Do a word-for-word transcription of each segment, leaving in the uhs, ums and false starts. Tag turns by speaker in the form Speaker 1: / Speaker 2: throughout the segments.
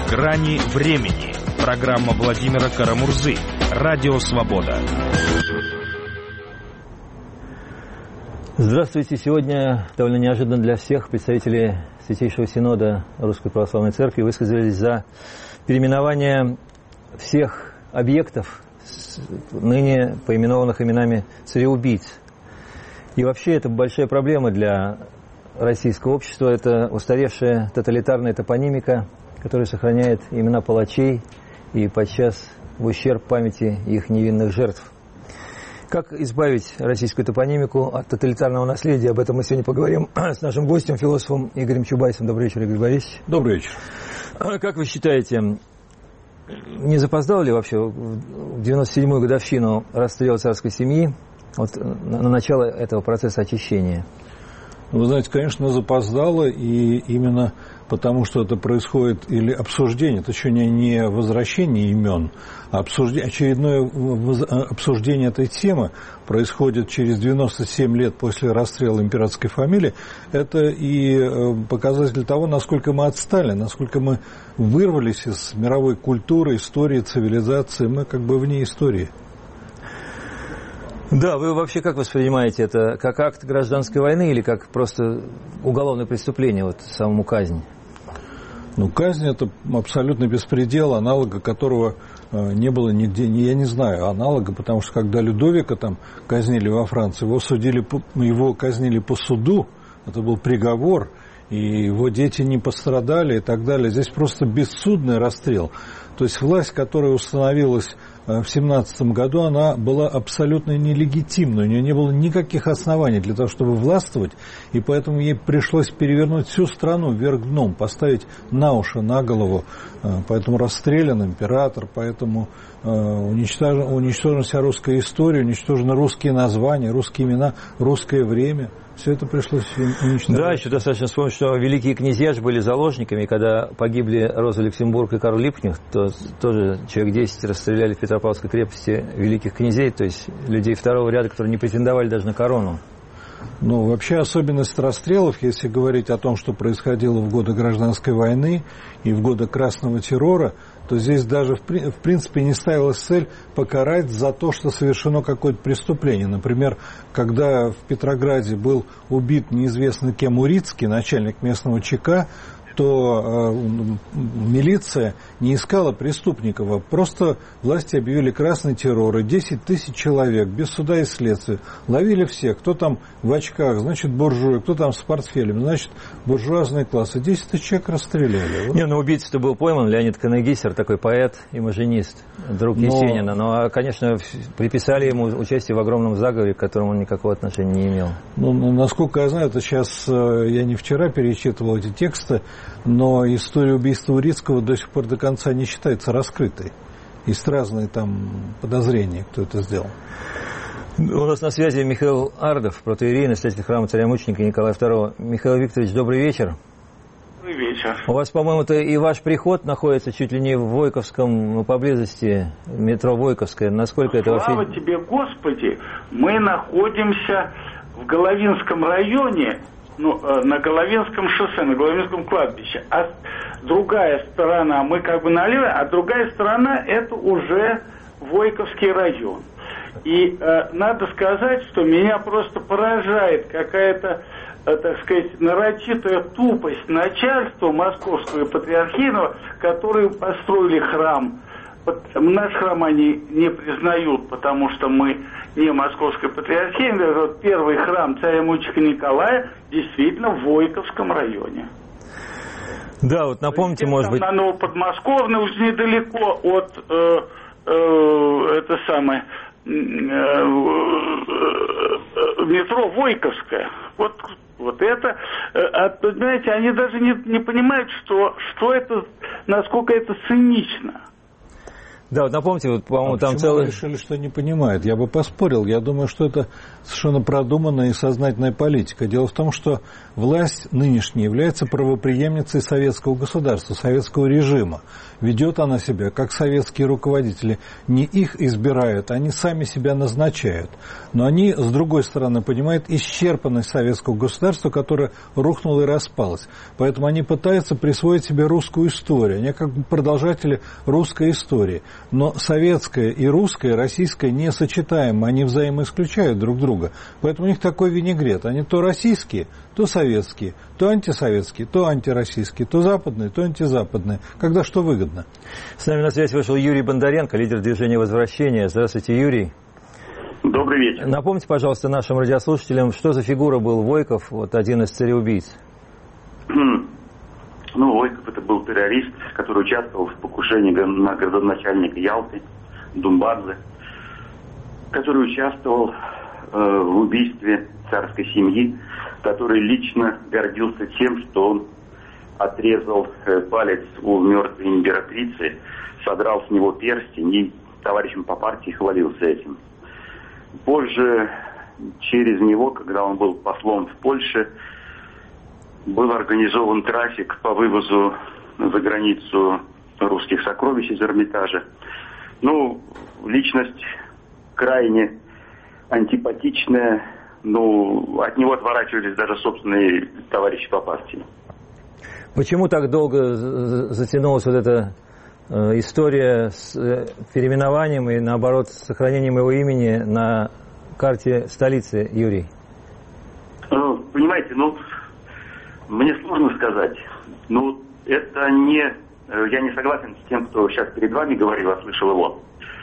Speaker 1: Грани времени. Программа Владимира Карамурзы. Радио Свобода.
Speaker 2: Здравствуйте. Сегодня довольно неожиданно для всех представители Святейшего Синода Русской Православной Церкви высказались за переименование всех объектов, ныне поименованных именами цареубийц. И вообще это большая проблема для российского общества. Это устаревшая тоталитарная топонимика, которая сохраняет имена палачей и подчас в ущерб памяти их невинных жертв. Как избавить российскую топонимику от тоталитарного наследия? Об этом мы сегодня поговорим с нашим гостем, философом Игорем Чубайсом. Добрый вечер, Игорь Борисович.
Speaker 3: Добрый вечер.
Speaker 2: Как вы считаете, не запоздал ли вообще в девяносто седьмую годовщину расстрела царской семьи вот, на начало этого процесса очищения?
Speaker 3: Вы знаете, конечно, запоздало, и именно потому, что это происходит, или обсуждение, это еще не, не возвращение имен, а обсуждение, очередное обсуждение этой темы происходит через девяносто семь лет после расстрела императорской фамилии, это и показатель того, насколько мы отстали, насколько мы вырвались из мировой культуры, истории, цивилизации, мы как бы вне истории.
Speaker 2: Да, вы вообще как воспринимаете это? Как акт гражданской войны или как просто уголовное преступление, вот самому казнь?
Speaker 3: Ну, казнь – это абсолютно беспредел, аналога которого э, не было нигде, я не знаю аналога, потому что когда Людовика там казнили во Франции, его, судили, его казнили по суду, это был приговор, и его дети не пострадали и так далее. Здесь просто бессудный расстрел. То есть власть, которая установилась в семнадцатом году, она была абсолютно нелегитимной. У нее не было никаких оснований для того, чтобы властвовать, и поэтому ей пришлось перевернуть всю страну вверх дном, поставить на уши, на голову. Поэтому расстрелян император, поэтому уничтожена, уничтожена вся русская история, уничтожены русские названия, русские имена, русское время. Все это пришлось уничтожить.
Speaker 2: Да, еще достаточно вспомнить, что великие князья же были заложниками, и когда погибли Роза Люксембург и Карл Липкнехт, то тоже человек десять расстреляли в Петропавловской крепости великих князей, то есть людей второго ряда, которые не претендовали даже на корону.
Speaker 3: Ну, вообще особенность расстрелов, если говорить о том, что происходило в годы гражданской войны и в годы красного террора, то здесь даже в принципе не ставилась цель покарать за то, что совершено какое-то преступление. Например, когда в Петрограде был убит неизвестно кем Урицкий, начальник местного ЧК, то э, милиция не искала преступников, просто власти объявили красный террор, и десять тысяч человек без суда и следствия ловили всех, кто там в очках, значит буржуи, кто там с портфелем, значит буржуазный класс, и десять тысяч человек расстреляли. Вот.
Speaker 2: Не, ну убийца-то был пойман, Леонид Канегисер, такой поэт и маженист, друг Но... Есенина, но, конечно, приписали ему участие в огромном заговоре, к которому он никакого отношения не имел.
Speaker 3: Ну, насколько я знаю, это сейчас, я не вчера перечитывал эти тексты, но история убийства Урицкого до сих пор до конца не считается раскрытой. Есть разные там подозрения, кто это сделал.
Speaker 2: У нас на связи Михаил Ардов, протоиерей, настоятель храма царя-мученика Николая второго. Михаил Викторович, добрый вечер.
Speaker 4: Добрый вечер.
Speaker 2: У вас, по-моему, и ваш приход находится чуть ли не в Войковском, поблизости метро Войковское. Насколько это вообще...
Speaker 4: Слава тебе, Господи, мы находимся в Головинском районе, ну, на Головинском шоссе, на Головинском кладбище. А другая сторона, мы как бы налево, а другая сторона это уже Войковский район. И э, надо сказать, что меня просто поражает какая-то, э, так сказать, нарочитая тупость начальства Московского и Патриархийного, которые построили храм. Наш храм они не признают, потому что мы не Московская Патриархия. Вот первый храм царя-мученика Николая действительно в Войковском районе.
Speaker 2: Да, вот напомните, может быть...
Speaker 4: На Новоподмосковной, уж недалеко от э, э, это самое э, э, метро Войковская. Вот, вот это, э, понимаете, они даже не, не понимают, что, что это, насколько это цинично.
Speaker 2: Да, вот напомните, вот, по-моему,
Speaker 3: а
Speaker 2: там
Speaker 3: почему
Speaker 2: целый...
Speaker 3: вы решили, что не понимает? Я бы поспорил. Я думаю, что это совершенно продуманная и сознательная политика. Дело в том, что власть нынешняя является правопреемницей советского государства, советского режима. Ведет она себя, как советские руководители. Не их избирают, они сами себя назначают. Но они, с другой стороны, понимают исчерпанность советского государства, которое рухнуло и распалось. Поэтому они пытаются присвоить себе русскую историю. Они как бы продолжатели русской истории. Но советская и русская, российская несочетаемы, они взаимоисключают друг друга. Поэтому у них такой винегрет. Они то российские, то советские, то антисоветские, то антироссийские, то западные, то антизападные. Когда что выгодно.
Speaker 2: С нами на связь вышел Юрий Бондаренко, лидер движения «Возвращение». Здравствуйте, Юрий.
Speaker 5: Добрый вечер.
Speaker 2: Напомните, пожалуйста, нашим радиослушателям, что за фигура был Войков, вот один из цареубийц.
Speaker 5: Ну, Войков это был террорист, который участвовал в покушении на городоначальника Ялты, Думбадзе, который участвовал э, в убийстве царской семьи, который лично гордился тем, что он отрезал э, палец у мертвой императрицы, содрал с него перстень и товарищем по партии хвалился этим. Позже, через него, когда он был послом в Польше, был организован трафик по вывозу за границу русских сокровищ из Эрмитажа. Ну, личность крайне антипатичная, ну, от него отворачивались даже собственные товарищи по партии.
Speaker 2: Почему так долго затянулась вот эта э, история с э, переименованием и, наоборот, с сохранением его имени на карте столицы, Юрий?
Speaker 5: Ну, понимаете, ну, мне сложно сказать. Ну, это не... Я не согласен с тем, кто сейчас перед вами говорил, я слышал его.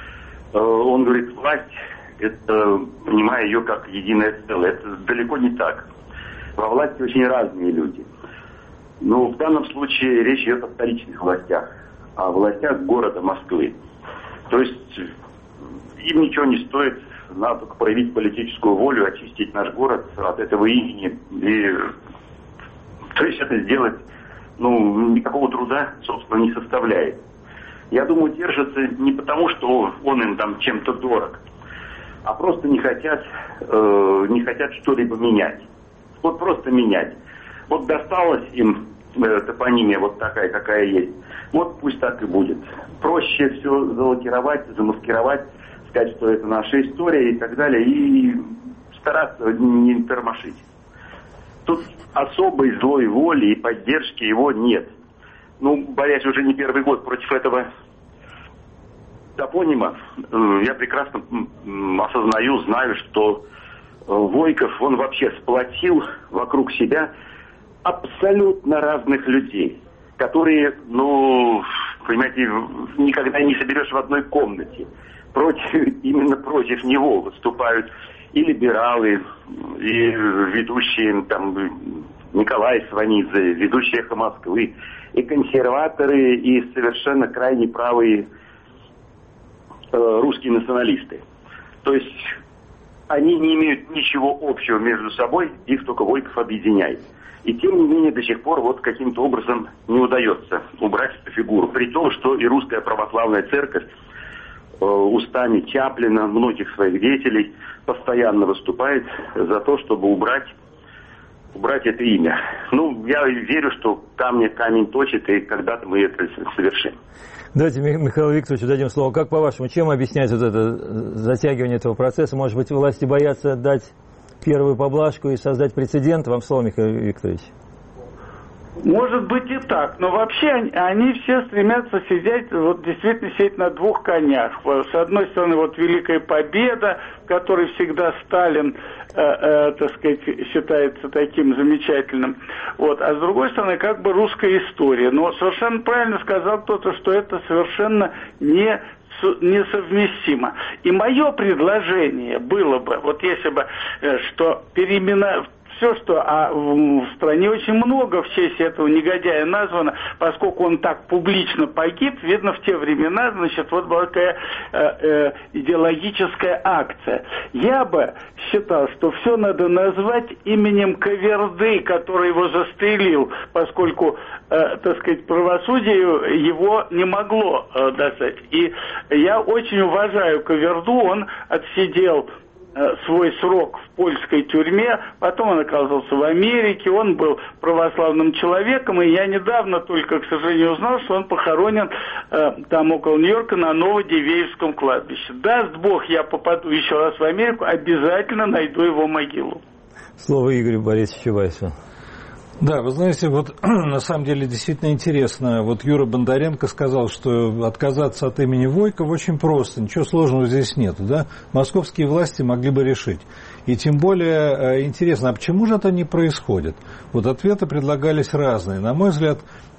Speaker 5: Он говорит, власть, это, понимая ее как единое целое. Это далеко не так. Во власти очень разные люди. Но в данном случае речь идет о столичных властях, о властях города Москвы. То есть им ничего не стоит, надо только проявить политическую волю, очистить наш город от этого имени. И, то есть это сделать, ну, никакого труда, собственно, не составляет. Я думаю, держатся не потому, что он им там чем-то дорог, а просто не хотят, э, не хотят что-либо менять. Вот просто менять. Вот досталось им э, топонимия вот такая, какая есть. Вот пусть так и будет. Проще все залокировать, замаскировать, сказать, что это наша история и так далее, и стараться не тормошить. Тут особой злой воли и поддержки его нет. Ну, борясь уже не первый год против этого топонима, я прекрасно осознаю, знаю, что Войков, он вообще сплотил вокруг себя абсолютно разных людей, которые, ну, понимаете, никогда не соберешь в одной комнате. Против, именно против него выступают и либералы, и ведущие, там, Николай Сванидзе, ведущий «Эхо Москвы», и консерваторы, и совершенно крайне правые э, русские националисты. То есть они не имеют ничего общего между собой, их только Войков объединяет. И тем не менее до сих пор вот каким-то образом не удается убрать эту фигуру. При том, что и русская православная церковь э, устами Чаплина, многих своих деятелей постоянно выступает за то, чтобы убрать убрать это имя. Ну, я верю, что камень камень точит, и когда-то мы это совершим.
Speaker 2: Давайте Михаилу Викторовичу дадим слово. Как, по-вашему, чем объяснять вот это затягивание этого процесса? Может быть, власти боятся дать первую поблажку и создать прецедент? Вам слово, Михаил Викторович.
Speaker 4: Может быть и так, но вообще они, они все стремятся сидеть, вот действительно сидеть на двух конях. С одной стороны, вот Великая Победа, в которой всегда Сталин, э, э, так сказать, считается таким замечательным. Вот. А с другой стороны, как бы русская история. Но совершенно правильно сказал кто-то, что это совершенно не несовместимо. И мое предложение было бы, вот если бы, что переимена... все, что а в стране очень много в честь этого негодяя названо, поскольку он так публично погиб, видно, в те времена, значит, вот была такая э, э, идеологическая акция. Я бы считал, что все надо назвать именем Каверды, который его застрелил, поскольку, э, так сказать, правосудие его не могло э, достать. И я очень уважаю Каверду, он отсидел свой срок в польской тюрьме, потом он оказался в Америке, он был православным человеком, и я недавно только, к сожалению, узнал, что он похоронен э, там около Нью-Йорка на Новодевичьем кладбище. Даст Бог, я попаду еще раз в Америку, обязательно найду его могилу.
Speaker 2: Слово Игорю Борисовичу Чубайсу.
Speaker 3: Да, вы знаете, вот на самом деле действительно интересно. Вот Юра Бондаренко сказал, что отказаться от имени Войкова очень просто, ничего сложного здесь нет, да? Московские власти могли бы решить. И тем более интересно, а почему же это не происходит? Вот ответы предлагались разные. На мой взгляд,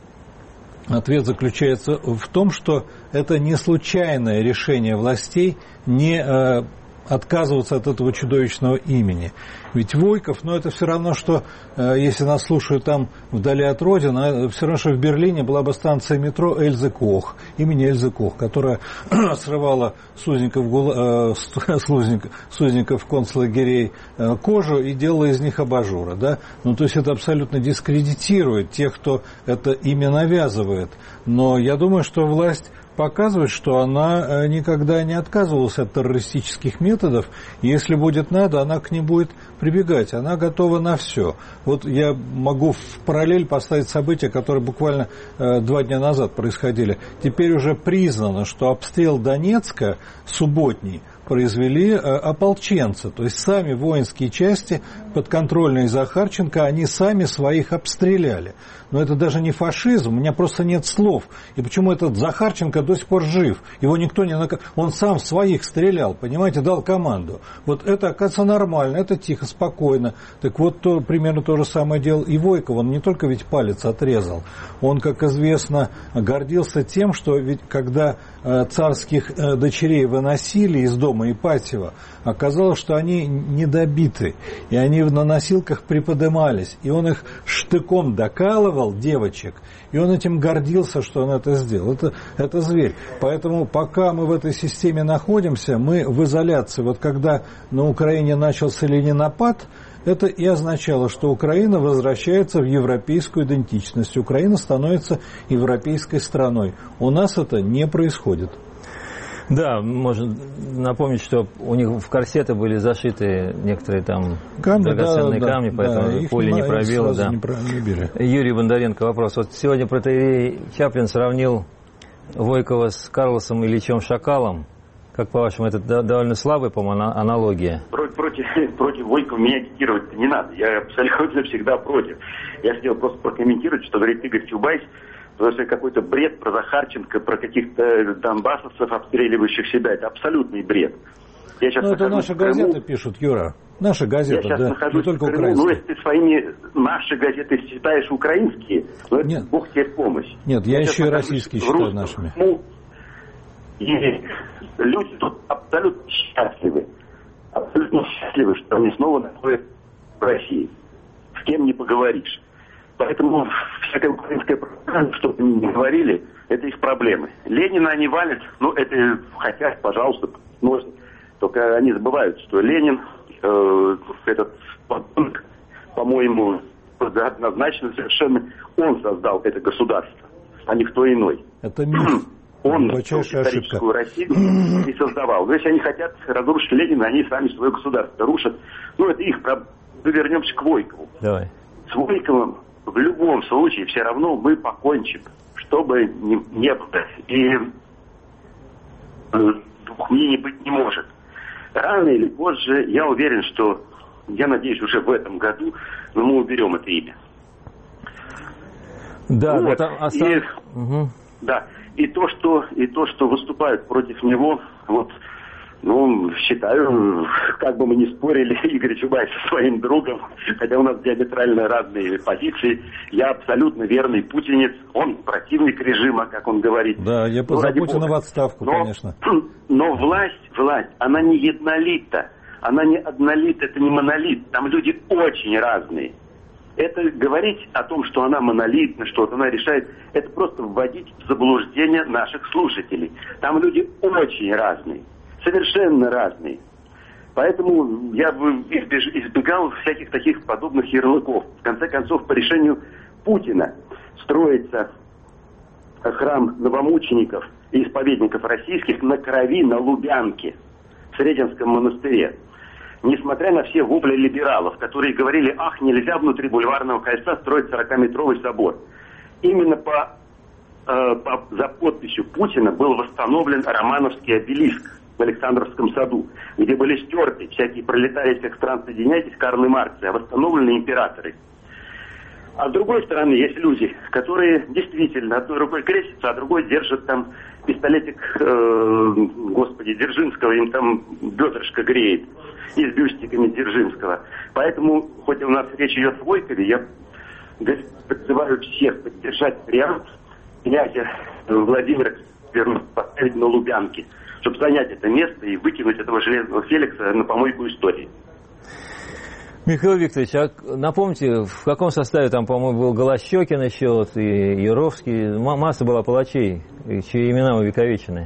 Speaker 3: ответ заключается в том, что это не случайное решение властей не отказываться от этого чудовищного имени. Ведь Войков, ну это все равно, что, э, если нас слушают там вдали от родины, все равно, что в Берлине была бы станция метро Эльзы Кох, имени Эльзы Кох, которая срывала с узников, э, с узников, с узников концлагерей э, кожу и делала из них абажуры. Да? Ну, то есть это абсолютно дискредитирует тех, кто это имя навязывает. Но я думаю, что власть показывает, что она никогда не отказывалась от террористических методов, и если будет надо, она к ним будет прибегать, она готова на все. Вот я могу в параллель поставить события, которые буквально э, два дня назад происходили. Теперь уже признано, что обстрел Донецка субботний произвели э, ополченцы, то есть сами воинские части, подконтрольные Захарченко, они сами своих обстреляли. Но это даже не фашизм, у меня просто нет слов. И почему этот Захарченко до сих пор жив? Его никто не наказал. Он сам своих стрелял, понимаете, дал команду. Вот это, оказывается, нормально, это тихо, спокойно. Так вот, то, примерно то же самое делал и Войков. Он не только ведь палец отрезал, он, как известно, гордился тем, что ведь когда э, царских э, дочерей выносили из дома Ипатьева, оказалось, что они недобиты, и они на носилках приподымались, и он их штыком докалывал, девочек, и он этим гордился, что он это сделал. Это, это зверь. Поэтому пока мы в этой системе находимся, мы в изоляции. Вот когда на Украине начался ленинопад, это и означало, что Украина возвращается в европейскую идентичность. Украина становится европейской страной. У нас это не происходит.
Speaker 2: Да, можно напомнить, что у них в корсеты были зашиты некоторые там камни, драгоценные да, камни, да, поэтому да, пуля не пробила. Да. Не про, не Юрий Бондаренко, вопрос. Вот сегодня протоиерей Чаплин сравнил Войкова с Карлосом Ильичем Шакалом. Как по-вашему, это довольно слабая, по-моему, аналогия?
Speaker 5: Против, против, против Войкова меня агитировать не надо. Я абсолютно всегда против. Я хотел просто прокомментировать, что говорит Игорь Чубайс. Потому что какой-то бред про Захарченко, про каких-то донбассовцев, обстреливающих себя. Это абсолютный бред. Я сейчас
Speaker 3: ну, это наши газеты пишут, Юра. Наши газеты,
Speaker 5: я
Speaker 3: да,
Speaker 5: не
Speaker 3: только
Speaker 5: украинские. Ну, если ты своими наши газеты считаешь украинские, то это
Speaker 3: Нет.
Speaker 5: Бог тебе в помощь.
Speaker 3: Нет, я, я еще и российские считаю
Speaker 5: русском,
Speaker 3: нашими.
Speaker 5: Ну, и люди тут абсолютно счастливы. Абсолютно счастливы, что они снова находятся в России. С кем не поговоришь. Поэтому всякая украинская пропаганда, что бы ни говорили, это их проблемы. Ленина они валят, ну, это хотят, пожалуйста, можно. Только они забывают, что Ленин, э, этот подонок, по-моему, однозначно совершенно он создал это государство, а никто иной.
Speaker 3: Это миф.
Speaker 5: Он историческую Россию и создавал. Но если они хотят разрушить Ленина, они сами свое государство рушат. Ну, это их проблема. Мы вернемся к Войкову.
Speaker 2: Давай.
Speaker 5: С Войковым в любом случае все равно мы покончим, что бы ни, ни было. И двух мнений быть не может. Рано или позже, я уверен, что, я надеюсь, уже в этом году мы уберем это имя.
Speaker 2: Да,
Speaker 5: вот.
Speaker 2: это остав...
Speaker 5: и,
Speaker 2: угу.
Speaker 5: да. И то, что, и то, что выступают против него, вот, ну, считаю, как бы мы ни спорили, Игорь Чубайс со своим другом, хотя у нас диаметрально разные позиции, я абсолютно верный путинец, он противник режима, как он говорит.
Speaker 3: Да, я
Speaker 5: ну,
Speaker 3: за Путина в отставку,
Speaker 5: но,
Speaker 3: конечно.
Speaker 5: Но власть, власть, она не еднолита, она не однолит, это не монолит. Там люди очень разные. Это говорить о том, что она монолитна, что вот она решает, это просто вводить в заблуждение наших слушателей. Там люди очень разные, совершенно разные. Поэтому я бы избегал всяких таких подобных ярлыков. В конце концов, по решению Путина строится храм новомучеников и исповедников российских на крови, на Лубянке, в Сретенском монастыре. Несмотря на все вопли либералов, которые говорили, ах, нельзя внутри Бульварного кольца строить сорокаметровый собор. Именно по, э, по, за подписью Путина был восстановлен Романовский обелиск в Александровском саду, где были стерты всякие пролетарии всех стран, соединяйтесь, Карл и Маркс, а восстановлены императоры. А с другой стороны, есть люди, которые действительно одной рукой крестятся, а другой держат там пистолетик, э, господи, Дзержинского, им там бедрышко греет, и с бюстиками Дзержинского. Поэтому, хоть у нас речь идет о Войкове, я призываю всех поддержать вариант князя Владимира поставить на Лубянке, чтобы занять это место и выкинуть этого железного Феликса на помойку истории.
Speaker 2: Михаил Викторович, а напомните, в каком составе там, по-моему, был Голощёкин еще, вот, и Яровский, масса была палачей, чьи имена увековечены?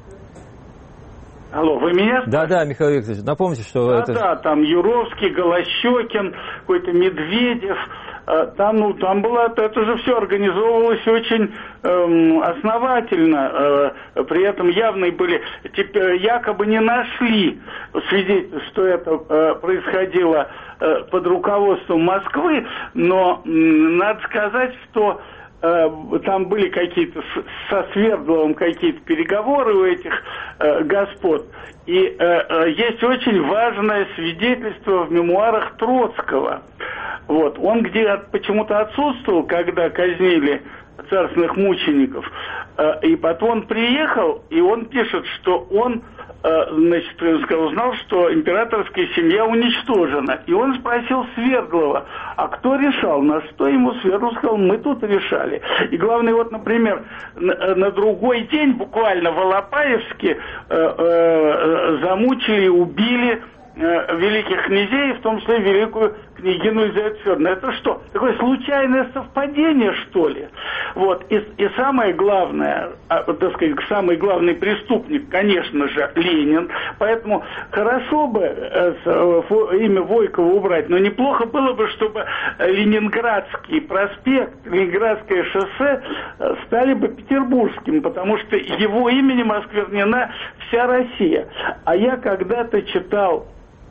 Speaker 4: Алло, вы меня?
Speaker 2: Да, да, Михаил Викторович, напомните, что
Speaker 4: да,
Speaker 2: это...
Speaker 4: Да, там Юровский, Голощёкин, какой-то Медведев, там, ну, там было, это же все организовывалось очень эм, основательно, э, при этом явные были, теперь якобы не нашли свидетельств, что это э, происходило э, под руководством Москвы, но э, надо сказать, что там были какие-то со Свердловым какие-то переговоры у этих э, господ. И э, э, есть очень важное свидетельство в мемуарах Троцкого. Вот. Он где почему-то отсутствовал, когда казнили царственных мучеников. Э, и потом он приехал, и он пишет, что он значит, узнал, что императорская семья уничтожена. И он спросил Свердлова, а кто решал? На что ему Свердлов сказал, мы тут решали. И главное, вот, например, на, на другой день, буквально в Алапаевске, э, э, замучили, убили э, великих князей, в том числе великую княгиню Елизавету Федоровну. Это что? Такое случайное совпадение, что ли? Вот. И, и самое главное, а, так сказать, самый главный преступник, конечно же, Ленин. Поэтому хорошо бы э, э, имя Войкова убрать, но неплохо было бы, чтобы Ленинградский проспект, Ленинградское шоссе э, стали бы петербургским, потому что его именем осквернена вся Россия. А я когда-то читал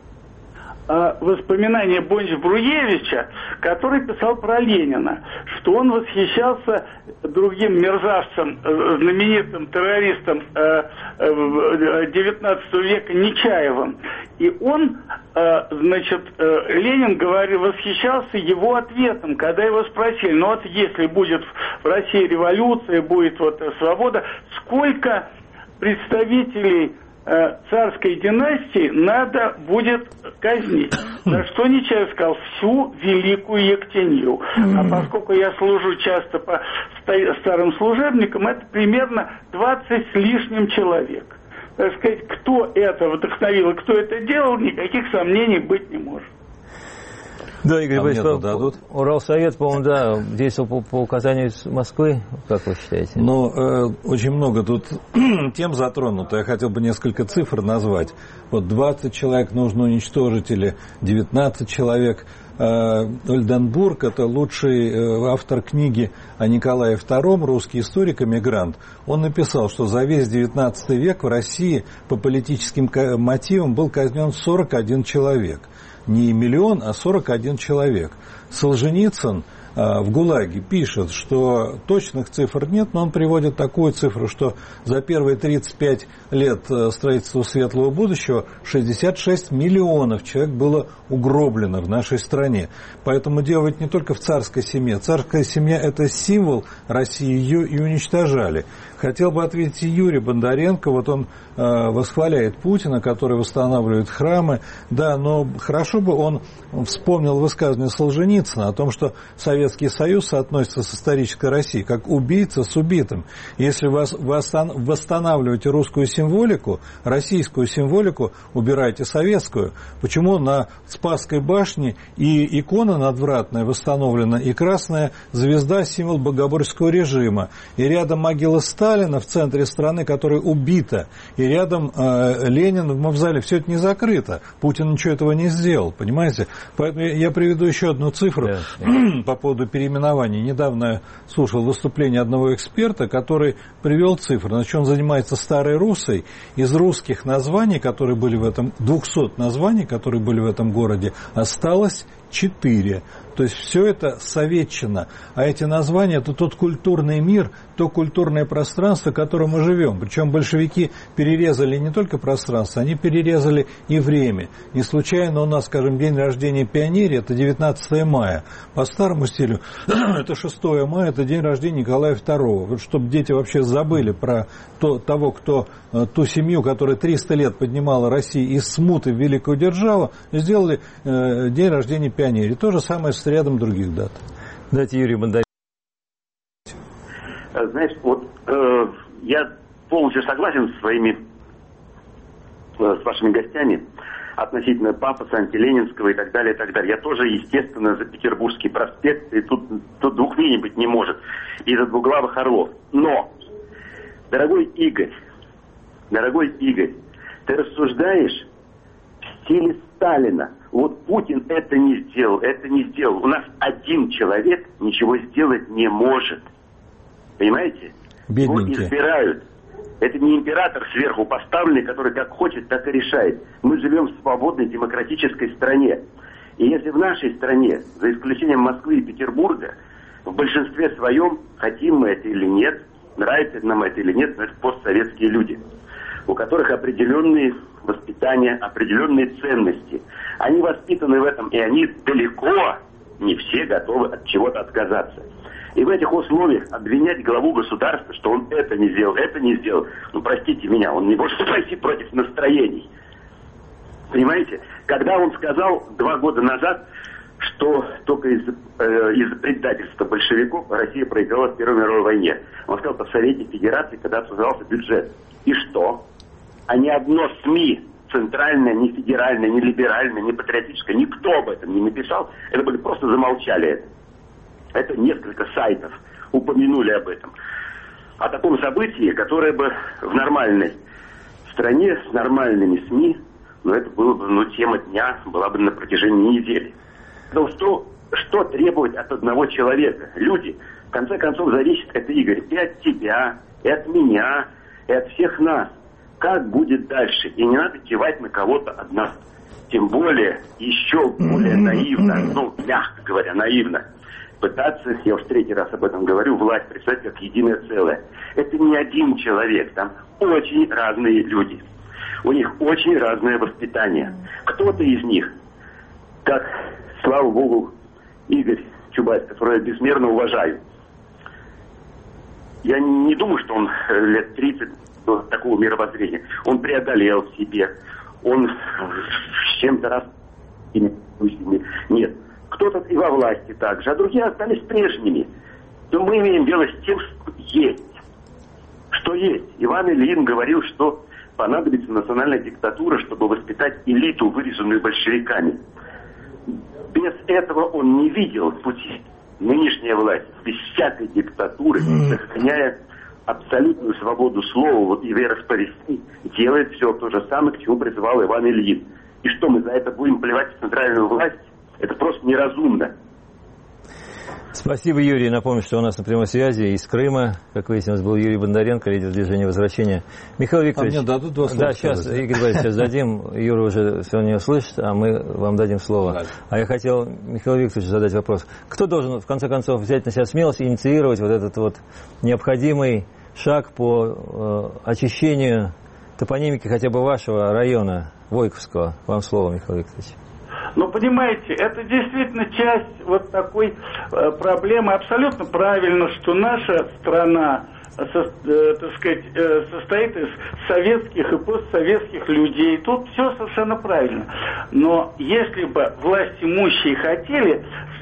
Speaker 4: воспоминания Бонч-Бруевича, который писал про Ленина, что он восхищался другим мерзавцем, знаменитым террористом девятнадцатого века Нечаевым. И он, значит, Ленин говорил, восхищался его ответом, когда его спросили, ну вот если будет в России революция, будет вот свобода, сколько представителей царской династии надо будет казнить. На что Нечаев сказал, всю великую Ектенью. А поскольку я служу часто по старым служебникам, это примерно двадцать с лишним человек. Так сказать, кто это вдохновил и кто это делал, никаких сомнений быть не может.
Speaker 2: Да, Игорь Борисович, дадут. Уралсовет, по-моему, да, действовал по, по указанию из Москвы, как вы считаете?
Speaker 3: Ну, э, очень много тут тем затронуто. Я хотел бы несколько цифр назвать. Вот двадцать человек нужно уничтожить или девятнадцать человек. Э, Ольденбург, это лучший э, автор книги о Николае втором, русский историк, эмигрант. Он написал, что за весь девятнадцатый век в России по политическим мотивам был казнен сорок один человек. Не миллион, а сорок один человек. Солженицын э, в ГУЛАГе пишет, что точных цифр нет, но он приводит такую цифру, что за первые тридцать пять лет строительства светлого будущего шестьдесят шесть миллионов человек было угроблено в нашей стране. Поэтому дело ведь не только в царской семье. Царская семья – это символ России, ее и уничтожали. Хотел бы ответить и Юрий Бондаренко, вот он э, восхваляет Путина, который восстанавливает храмы, да, но хорошо бы он вспомнил высказывание Солженицына о том, что Совет Советский Союз соотносится с исторической Россией, как убийца с убитым. Если вы восстанавливаете русскую символику, российскую символику, убираете советскую. Почему на Спасской башне и икона надвратная восстановлена, и красная звезда, символ богоборческого режима, и рядом могила Сталина в центре страны, которая убита, и рядом э, Ленин в мавзолее. Все это не закрыто. Путин ничего этого не сделал, понимаете? Поэтому я приведу еще одну цифру yeah. по поводу переименования. Недавно я слушал выступление одного эксперта, который привел цифры. Значит, он занимается старой Руссой. Из русских названий, которые были в этом, двухсот названий, которые были в этом городе, осталось четыре. То есть все это советчина. А эти названия – это тот культурный мир, то культурное пространство, в котором мы живем. Причем большевики перерезали не только пространство, они перерезали и время. Не случайно у нас, скажем, день рождения пионерии – это девятнадцатое мая. По старому стилю это шестое мая, это день рождения Николая второго. Вот чтобы дети вообще забыли про то, того, кто, ту семью, которая триста лет поднимала Россию из смуты в великую державу, сделали э, день рождения пионерии. То же самое с рядом других дат.
Speaker 2: Дайте Юрию Бондаренко.
Speaker 5: Знаешь, вот э, я полностью согласен с своими, э, с вашими гостями относительно пафоса антиленинского и так далее, и так далее. Я тоже, естественно, за Петербургский проспект, и тут, тут двух мнений быть не может, и за двуглавых орлов. Но, дорогой Игорь, дорогой Игорь, ты рассуждаешь в стиле Сталина. Вот Путин это не сделал, это не сделал. У нас один человек ничего сделать не может. Понимаете?
Speaker 3: Бедненький.
Speaker 5: Его избирают. Это не император сверху поставленный, который как хочет, так и решает. Мы живем в свободной демократической стране. И если в нашей стране, за исключением Москвы и Петербурга, в большинстве своем, хотим мы это или нет, нравится нам это или нет, но это постсоветские люди, у которых определенные воспитания, определенные ценности. Они воспитаны в этом, и они далеко не все готовы от чего-то отказаться. И в этих условиях обвинять главу государства, что он это не сделал, это не сделал, ну, простите меня, он не может пойти против настроений. Понимаете? Когда он сказал два года назад, что только из-за э, из предательства большевиков Россия проиграла в Первой мировой войне. Он сказал это в Совете Федерации, когда обсуждался бюджет. И что? А ни одно СМИ, центральное, ни федеральное, ни либеральное, ни патриотическое, никто об этом не написал. Это были просто замолчали это. Это несколько сайтов упомянули об этом. О таком событии, которое бы в нормальной стране с нормальными СМИ, но это было бы, ну, тема дня, была бы на протяжении недели. Но что, что требовать от одного человека? Люди, в конце концов, зависит это, Игорь, и от тебя, и от меня, и от всех нас. Как будет дальше? И не надо кивать на кого-то от нас. Тем более, еще более наивно, ну, мягко говоря, наивно, пытаться, я уж третий раз об этом говорю, власть представить как единое целое. Это не один человек, там очень разные люди. У них очень разное воспитание. Кто-то из них, как, слава богу, Игорь Чубайс, которого я безмерно уважаю, я не думаю, что он лет тридцать до такого мировоззрения. Он преодолел в себе, он с чем-то раз... Нет. Кто-то и во власти также, а другие остались прежними. Но мы имеем дело с тем, что есть. Что есть. Иван Ильин говорил, что понадобится национальная диктатура, чтобы воспитать элиту, вырезанную большевиками. Без этого он не видел пути. Нынешняя власть, без всякой диктатуры, сохраняя абсолютную свободу слова и вероисповеданий, делает все то же самое, к чему призывал Иван Ильин. И что, мы за это будем плевать в центральную власть? Это просто неразумно.
Speaker 2: Спасибо, Юрий. Напомню, что у нас на прямой связи из Крыма, как выяснилось, был Юрий Бондаренко, лидер движения «Возвращение». Михаил Викторович.
Speaker 3: А мне дадут два слова?
Speaker 2: Да, сейчас, Игорь Борисович, сейчас дадим. Юра уже все не услышит, а мы вам дадим слово. Да. А я хотел Михаилу Викторовичу задать вопрос. Кто должен, в конце концов, взять на себя смелость и инициировать вот этот вот необходимый шаг по э, очищению топонимики хотя бы вашего района, Войковского? Вам слово, Михаил Викторович.
Speaker 4: Но понимаете, это действительно часть вот такой э, проблемы. Абсолютно правильно, что наша страна со, э, так сказать, э, состоит из советских и постсоветских людей. Тут все совершенно правильно. Но если бы власть имущие хотели,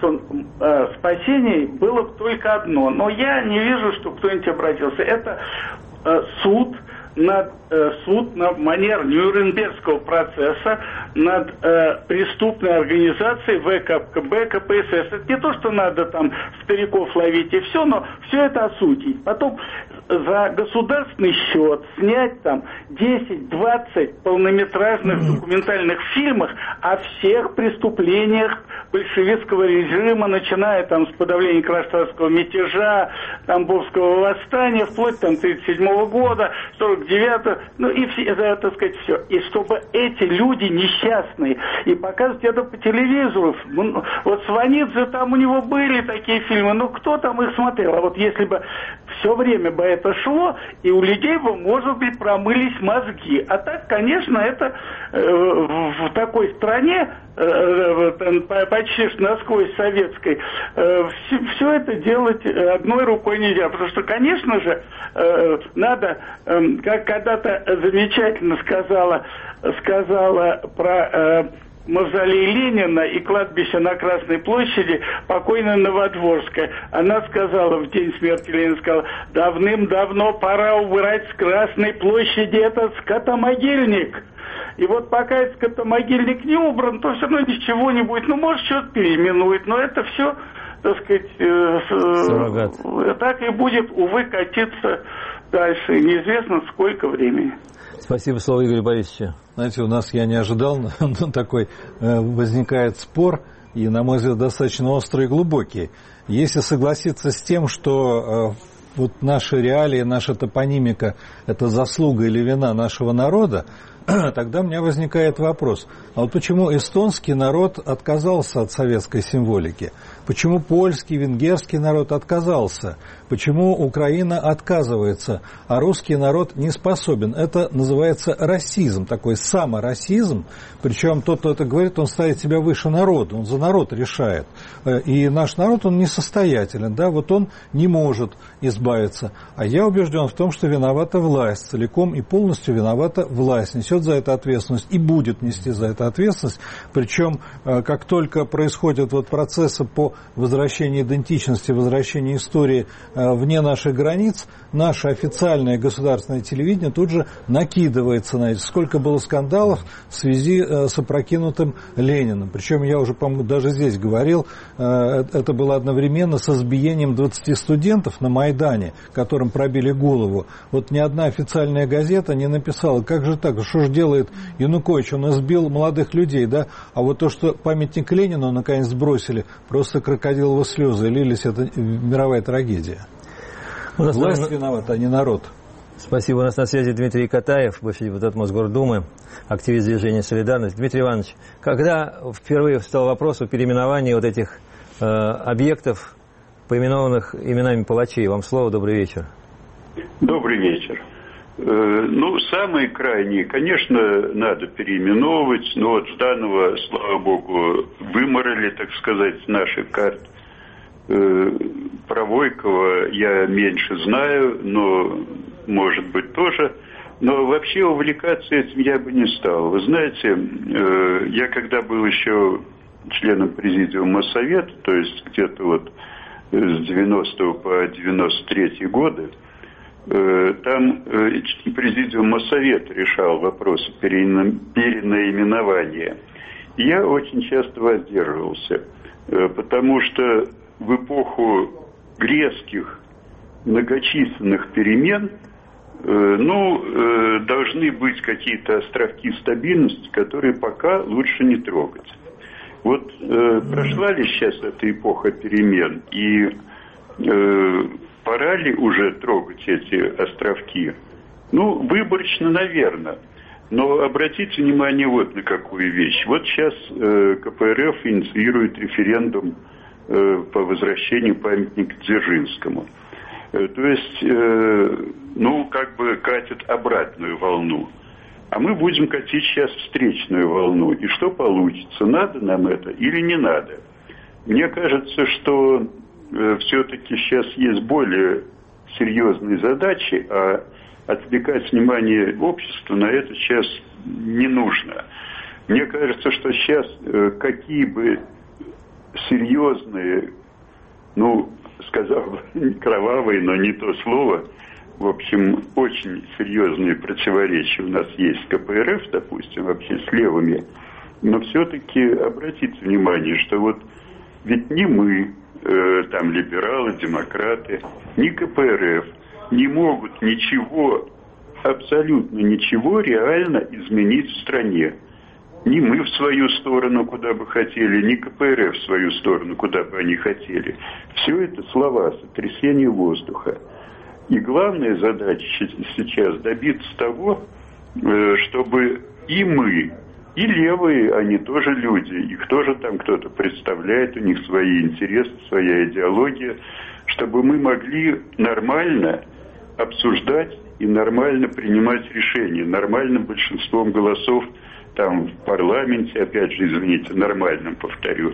Speaker 4: что э, спасение было бы только одно. Но я не вижу, что кто-нибудь обратился. Это э, суд над э, суд на манер Нюрнбергского процесса над э, преступной организацией ВКПБ, КПСС. Это не то, что надо там стариков ловить и все, но все это осудить. Потом за государственный счет снять там десять-двадцать полнометражных документальных фильмов о всех преступлениях большевистского режима, начиная там с подавления Кронштадтского мятежа, Тамбовского восстания, вплоть там тридцать седьмого года, сорок девятого, ну и все, так сказать, все. И чтобы эти люди несчастные, и показывать это по телевизору, вот Сванидзе, там у него были такие фильмы, но кто там их смотрел? А вот если бы все время бы это шло, и у людей бы, может быть, промылись мозги. А так, конечно, это э, в, в такой стране, э, почти насквозь советской, э, все, все это делать одной рукой нельзя. Потому что, конечно же, э, надо, э, как когда-то замечательно сказала, сказала про... Э, мавзолей Ленина и кладбище на Красной площади покойная Новодворская. Она сказала в день смерти Ленина, сказала, давным-давно пора убрать с Красной площади этот скотомогильник. И вот пока этот скотомогильник не убран, то все равно ничего не будет. Ну, может, что-то переименует, но это все, так сказать, э, так и будет, увы, катиться дальше. Неизвестно, сколько времени.
Speaker 2: Спасибо, слово Игорю Борисовичу.
Speaker 3: Знаете, у нас, я не ожидал, но такой э, возникает спор, и, на мой взгляд, достаточно острый и глубокий. Если согласиться с тем, что э, вот наши реалии, наша топонимика – это заслуга или вина нашего народа, тогда у меня возникает вопрос, а вот почему эстонский народ отказался от советской символики? Почему польский, венгерский народ отказался? Почему Украина отказывается, а русский народ не способен? Это называется расизм, такой саморасизм. Причем тот, кто это говорит, он ставит себя выше народа, он за народ решает. И наш народ, он несостоятелен, да, вот он не может избавиться. А я убежден в том, что виновата власть, целиком и полностью виновата власть, несет за это ответственность и будет нести за это ответственность. Причем, как только происходят вот процессы по возвращению идентичности, возвращению истории вне наших границ, наше официальное государственное телевидение тут же накидывается на это. Сколько было скандалов в связи с опрокинутым Лениным. Причем я уже, по-моему, даже здесь говорил, это было одновременно с избиением двадцати студентов на Майдане, которым пробили голову. Вот ни одна официальная газета не написала, как же так, что же делает Янукович, он избил молодых людей, да? А вот то, что памятник Ленину наконец сбросили, просто крокодиловые слезы лились, это мировая трагедия. Власть нас... виновата, а не народ.
Speaker 2: Спасибо. У нас на связи Дмитрий Катаев, бывший депутат Мосгордумы, активист движения «Солидарность». Дмитрий Иванович, когда впервые встал вопрос о переименовании вот этих э, объектов, поименованных именами палачей? Вам слово, добрый вечер.
Speaker 6: Добрый вечер. Э, ну, самые крайние, конечно, надо переименовывать, но вот Жданова, слава богу, выморали, так сказать, с наших карт. Про Войкова я меньше знаю, но, может быть, тоже. Но вообще увлекаться этим я бы не стал. Вы знаете, я когда был еще членом президиума Моссовета, то есть где-то вот с девяностого по девяносто третий годы, там президиум Моссовета решал вопросы перенаименования. И я очень часто воздерживался, потому что в эпоху резких многочисленных перемен э, ну, э, должны быть какие-то островки стабильности, которые пока лучше не трогать. Вот э, прошла ли сейчас эта эпоха перемен, и э, пора ли уже трогать эти островки? Ну, выборочно, наверное. Но обратите внимание вот на какую вещь. Вот сейчас э, ка пэ эр эф инициирует референдум по возвращению памятника Дзержинскому. То есть, ну, как бы катит обратную волну. А мы будем катить сейчас встречную волну. И что получится? Надо нам это или не надо? Мне кажется, что все-таки сейчас есть более серьезные задачи, а отвлекать внимание общества на это сейчас не нужно. Мне кажется, что сейчас какие бы серьезные, ну, сказал бы, кровавые, но не то слово, в общем, очень серьезные противоречия у нас есть с ка пэ эр эф, допустим, вообще с левыми. Но все-таки обратите внимание, что вот ведь не мы, э, там, либералы, демократы, ни ка пэ эр эф не могут ничего, абсолютно ничего реально изменить в стране. Ни мы в свою сторону, куда бы хотели, ни ка пэ эр эф в свою сторону, куда бы они хотели. Все это слова, сотрясение воздуха. И главная задача сейчас добиться того, чтобы и мы, и левые, они тоже люди, их тоже там кто-то представляет, у них свои интересы, своя идеология, чтобы мы могли нормально обсуждать и нормально принимать решения, нормальным большинством голосов там в парламенте, опять же, извините, нормальным, повторю.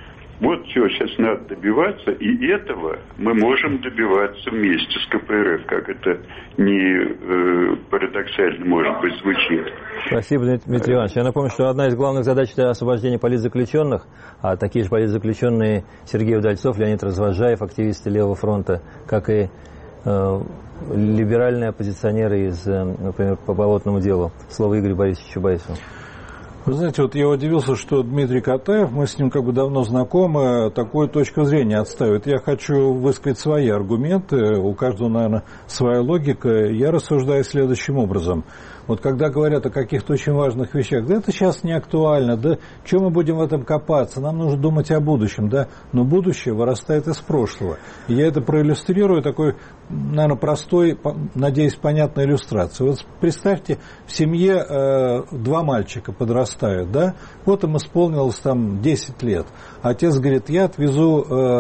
Speaker 6: Вот чего сейчас надо добиваться, и этого мы можем добиваться вместе с ка пэ эр эф, как это не э, парадоксально, может быть, звучит.
Speaker 2: Спасибо, Дмитрий Иванович. Я напомню, что одна из главных задач – это освобождение политзаключенных, а такие же политзаключенные Сергей Удальцов, Леонид Развозжаев, активисты Левого фронта, как и э, либеральные оппозиционеры из, например, по Болотному делу. Слово Игорю Борисовичу Чубайсу.
Speaker 3: Вы знаете, вот я удивился, что Дмитрий Катаев, мы с ним как бы давно знакомы, такую точку зрения отстаивает. Я хочу высказать свои аргументы, у каждого, наверное, своя логика. Я рассуждаю следующим образом. Вот когда говорят о каких-то очень важных вещах, да это сейчас не актуально, да что мы будем в этом копаться, нам нужно думать о будущем, да, но будущее вырастает из прошлого. И я это проиллюстрирую такой, наверное, простой, надеюсь, понятной иллюстрацией. Вот представьте, в семье э, два мальчика подрастают, да, вот им исполнилось там десять лет. Отец говорит, я отвезу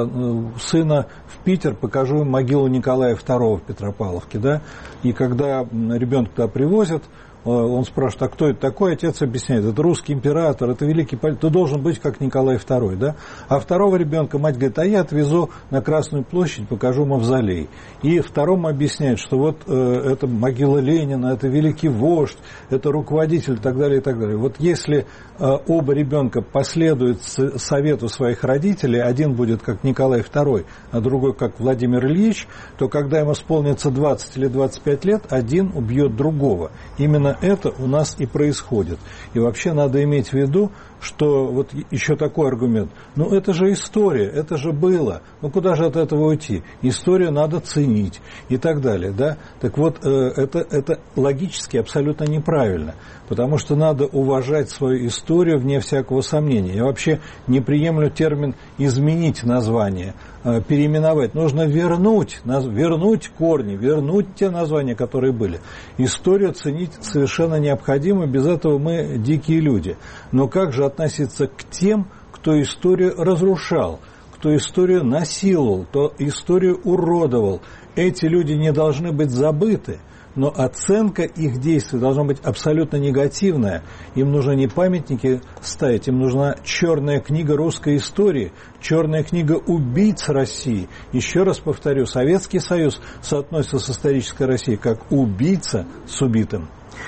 Speaker 3: э, сына в Питер, покажу им могилу Николая второго в Петропавловке, да, и когда ребенка туда привозят, он спрашивает, а кто это такой? Отец объясняет, это русский император, это великий политик, ты должен быть как Николай второй, да? А второго ребенка мать говорит, а я отвезу на Красную площадь, покажу мавзолей. И второму объясняет, что вот э, это могила Ленина, это великий вождь, это руководитель и так далее, и так далее. Вот если э, оба ребенка последуют совету своих родителей, один будет как Николай второй, а другой как Владимир Ильич, то когда им исполнится двадцать или двадцать пять лет, один убьет другого. Именно это у нас и происходит. И вообще надо иметь в виду, что вот еще такой аргумент. Ну, это же история, это же было. Ну, куда же от этого уйти? Историю надо ценить и так далее, да? Так вот, это, это логически абсолютно неправильно, потому что надо уважать свою историю вне всякого сомнения. Я вообще не приемлю термин «изменить название», переименовать. Нужно вернуть, вернуть корни, вернуть те названия, которые были. Историю ценить совершенно необходимо, без этого мы дикие люди. Но как же относиться к тем, кто историю разрушал, кто историю насиловал, кто историю уродовал? Эти люди не должны быть забыты. Но оценка их действий должна быть абсолютно негативная. Им нужно не памятники ставить, им нужна черная книга русской истории, черная книга убийц России. Еще раз повторю, Советский Союз соотносится с исторической Россией как убийца с убитым.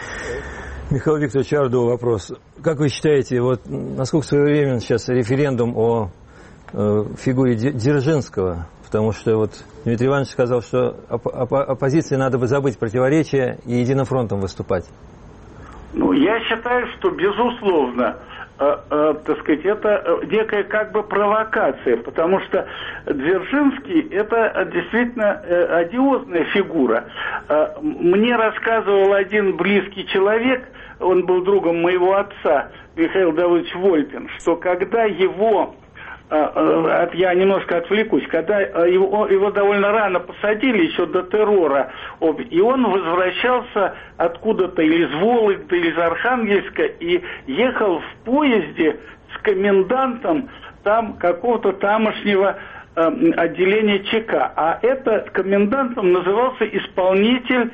Speaker 2: Михаил Викторович Ардуа, вопрос. Как вы считаете, вот насколько своевременен сейчас референдум о э, фигуре Дзержинского? Потому что вот Дмитрий Иванович сказал, что оп- оп- оппозиции надо бы забыть противоречия и единым фронтом выступать.
Speaker 4: Ну, я считаю, что, безусловно, э, э, так сказать, это некая как бы провокация, потому что Дзержинский – это действительно э, одиозная фигура. Э, мне рассказывал один близкий человек, он был другом моего отца, Михаил Давыдович Вольпин, что когда его... Я немножко отвлекусь. Когда его, его довольно рано посадили, еще до террора, и он возвращался откуда-то или из Вологды, или из Архангельска, и ехал в поезде с комендантом там какого-то тамошнего э, отделения ЧК. А этот комендантом назывался исполнитель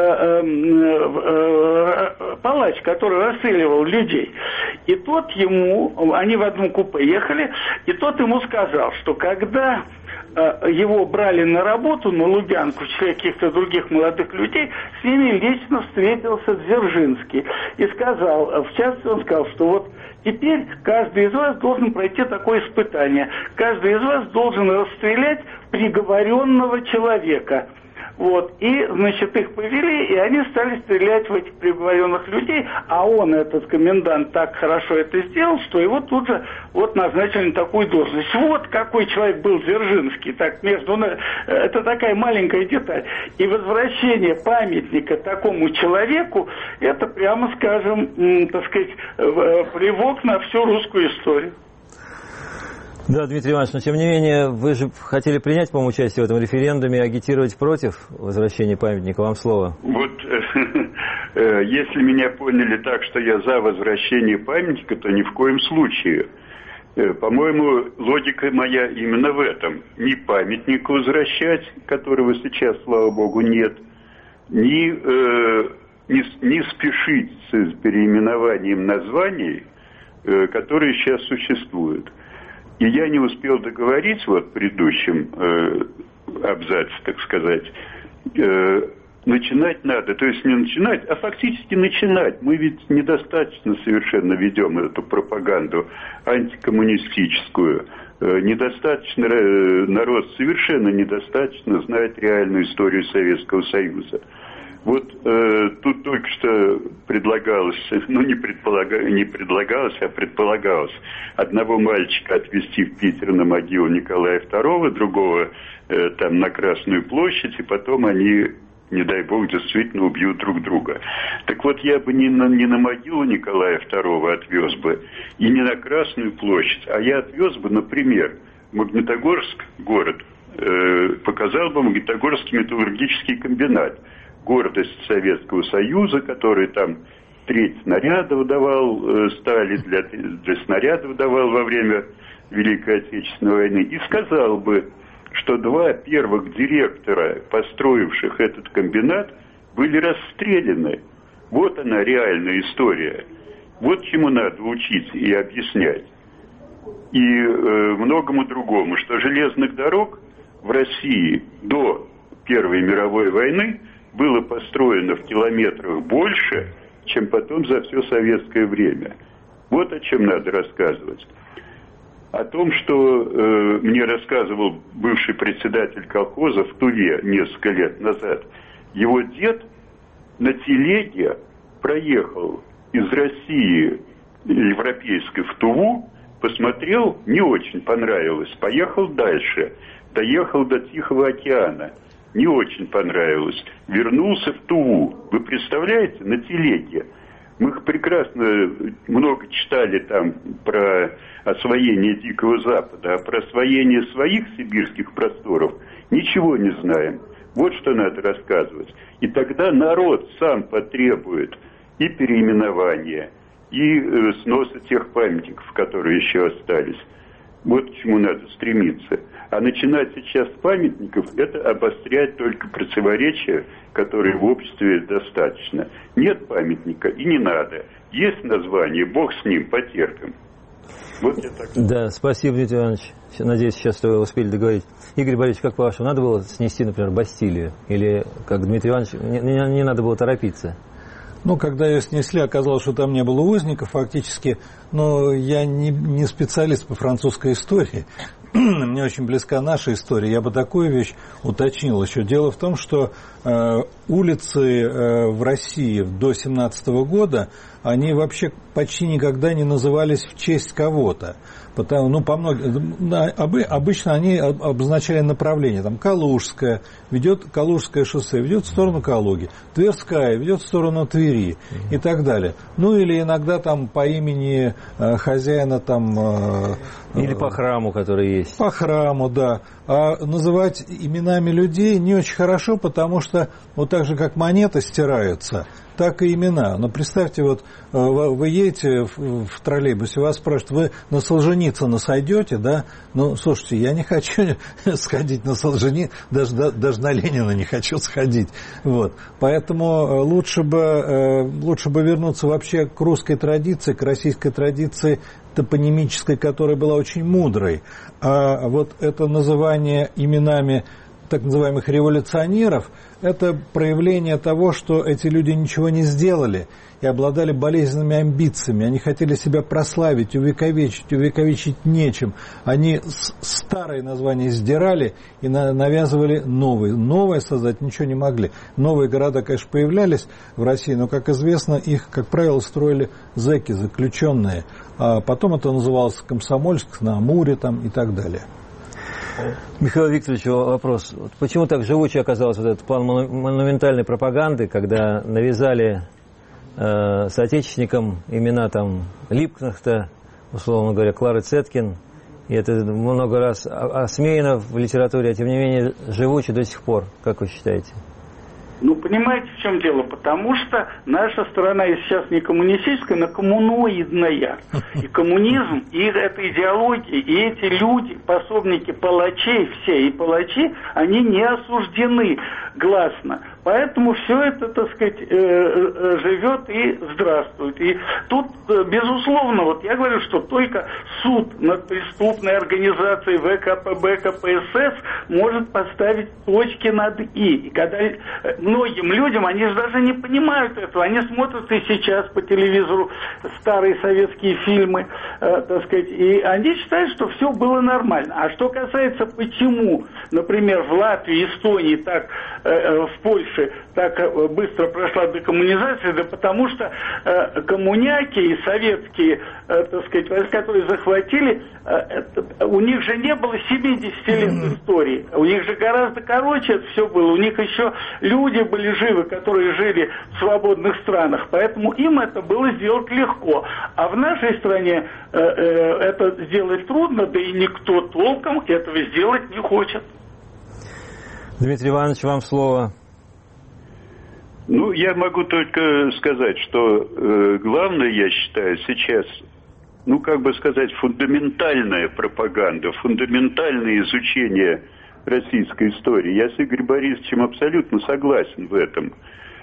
Speaker 4: палач, который расстреливал людей. И тот ему, они в одном купе ехали, и тот ему сказал, что когда его брали на работу на Лубянку, в числе каких-то других молодых людей, с ними лично встретился Дзержинский и сказал, в частности он сказал, что вот теперь каждый из вас должен пройти такое испытание, каждый из вас должен расстрелять приговоренного человека. Вот, и, значит, их повели, и они стали стрелять в этих приговоренных людей, а он, этот комендант, так хорошо это сделал, что его тут же вот назначили на такую должность. Вот какой человек был Дзержинский, так между, это такая маленькая деталь. И возвращение памятника такому человеку, это, прямо скажем, так сказать, плевок на всю русскую историю.
Speaker 2: Да, Дмитрий Иванович, но тем не менее, вы же хотели принять, по-моему, участие в этом референдуме и агитировать против возвращения памятника. Вам слово.
Speaker 6: Вот, если меня поняли так, что я за возвращение памятника, то ни в коем случае. По-моему, логика моя именно в этом. Ни памятник возвращать, которого сейчас, слава богу, нет, ни, э, не, не спешить с переименованием названий, э, которые сейчас существуют. И я не успел договорить вот в предыдущем э, абзаце, так сказать. Э, начинать надо, то есть не начинать, а фактически начинать. Мы ведь недостаточно совершенно ведем эту пропаганду антикоммунистическую. Э, недостаточно, э, народ совершенно недостаточно знает реальную историю Советского Союза. Вот э, тут только что предлагалось, ну не, предполага, не предлагалось, а предполагалось одного мальчика отвезти в Питер на могилу Николая второго, другого э, там на Красную площадь, и потом они, не дай бог, действительно убьют друг друга. Так вот, я бы не на, не на могилу Николая второго отвез бы, и не на Красную площадь, а я отвез бы, например, Магнитогорск, город, э, показал бы Магнитогорский металлургический комбинат, гордость Советского Союза, который там треть снарядов давал, э, стали для, для снарядов давал во время Великой Отечественной войны, и сказал бы, что два первых директора, построивших этот комбинат, были расстреляны. Вот она реальная история. Вот чему надо учить и объяснять. И э, многому другому, что железных дорог в России до Первой мировой войны было построено в километрах больше, чем потом за все советское время. Вот о чем надо рассказывать. О том, что э, мне рассказывал бывший председатель колхоза в Туве несколько лет назад. Его дед на телеге проехал из России европейской в Туву, посмотрел, не очень понравилось, поехал дальше, доехал до Тихого океана. Не очень понравилось. Вернулся в Туву. Вы представляете, на телеге. Мы прекрасно много читали там про освоение Дикого Запада, а про освоение своих сибирских просторов ничего не знаем. Вот что надо рассказывать. И тогда народ сам потребует и переименования, и э, сноса тех памятников, которые еще остались. Вот к чему надо стремиться. А начинать сейчас с памятников, это обострять только противоречия, которые в обществе достаточно. Нет памятника и не надо. Есть название, бог с ним, потерпим. Вот я так...
Speaker 2: Да, спасибо, Дмитрий Иванович. Надеюсь, сейчас вы успели договорить. Игорь Борисович, как по-вашему, надо было снести, например, Бастилию? Или, как Дмитрий Иванович, не, не, не надо было торопиться?
Speaker 3: Ну, когда ее снесли, оказалось, что там не было узников фактически. Но я не, не специалист по французской истории. Мне очень близка наша история. Я бы такую вещь уточнил еще. Дело в том, что э, улицы э, в России до семнадцатого года, они вообще почти никогда не назывались в честь кого-то. Потому, ну, по многим, обычно они обозначали направление. Там Калужская ведет, Калужское шоссе ведет в сторону Калуги, Тверская ведет в сторону Твери и так далее. Ну или иногда там по имени э, хозяина там. Э,
Speaker 2: или по храму, который есть.
Speaker 3: По храму, да. А называть именами людей не очень хорошо, потому что что вот так же, как монеты стираются, так и имена. Но представьте, вот вы едете в, в троллейбусе, вас спрашивают, вы на Солженицына сойдете, да? Ну, слушайте, я не хочу сходить на Солженицына, даже, даже на Ленина не хочу сходить. Вот. Поэтому лучше бы, лучше бы вернуться вообще к русской традиции, к российской традиции топонимической, которая была очень мудрой. А вот это называние именами так называемых революционеров, это проявление того, что эти люди ничего не сделали и обладали болезненными амбициями. Они хотели себя прославить, увековечить, увековечить нечем. Они старые названия сдирали и навязывали новые. Новое создать ничего не могли. Новые города, конечно, появлялись в России, но, как известно, их, как правило, строили зэки, заключенные. А потом это называлось Комсомольск, на Амуре там, и так далее.
Speaker 2: Михаил Викторович, вопрос. Почему так живучий оказался вот этот план монументальной пропаганды, когда навязали э, соотечественникам имена там Липкнехта, условно говоря, Клары Цеткин, и это много раз осмеяно в литературе, а тем не менее живучий до сих пор, как вы считаете?
Speaker 4: Ну, понимаете, в чем дело? Потому что наша страна и сейчас не коммунистическая, но коммуноидная. И коммунизм, и эта идеология, и эти люди, пособники палачей, все и палачи, они не осуждены гласно. Поэтому все это, так сказать, живет и здравствует. И тут, безусловно, вот я говорю, что только суд над преступной организацией ВКПБ, КПСС может поставить точки над «и». И когда многим людям, они же даже не понимают этого, они смотрят и сейчас по телевизору старые советские фильмы, э, так сказать, и они считают, что все было нормально. А что касается, почему, например, в Латвии, Эстонии, так, э, в Польше так быстро прошла декоммунизация, да потому что э, коммуняки и советские, э, так сказать, войска, которые захватили, э, это, у них же не было семидесяти лет истории, у них же гораздо короче это все было, у них еще люди были живы, которые жили в свободных странах, поэтому им это было сделать легко. А в нашей стране э, э, это сделать трудно, да и никто толком этого сделать не хочет.
Speaker 2: Дмитрий Иванович, вам слово.
Speaker 6: Ну, я могу только сказать, что э, главное, я считаю, сейчас, ну, как бы сказать, фундаментальная пропаганда, фундаментальное изучение российской истории. Я с Игорем Борисовичем абсолютно согласен в этом.